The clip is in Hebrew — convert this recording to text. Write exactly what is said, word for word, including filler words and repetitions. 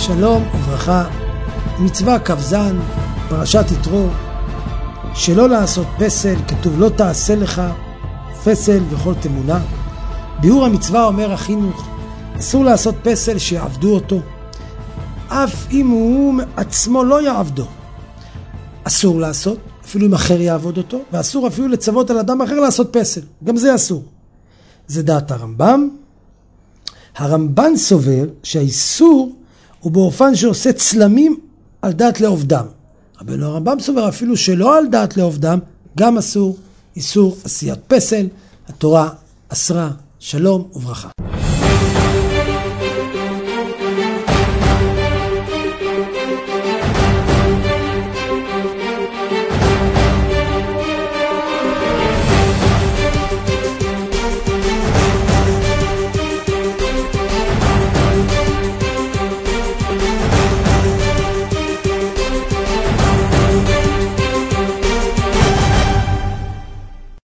שלום וברכה, מצווה כבזן, פרשת יתרו, שלא לעשות פסל, כתוב לא תעשה לך פסל וכל תמונה. ביאור המצווה אומר החינוך, אסור לעשות פסל שיעבדו אותו, אף אם הוא עצמו לא יעבדו. אסור לעשות, אפילו אם אחר יעבוד אותו, ואסור אפילו לצוות על אדם אחר לעשות פסל, גם זה אסור. זה דעת הרמב"ם. הרמב"ן סובר שהאיסור הוא באופן שעושה צלמים על דעת לעובדם. רבנו הרמב"ם סובר אפילו שלא על דעת לעובדם, גם אסור איסור עשיית פסל. התורה אסרה. שלום וברכה.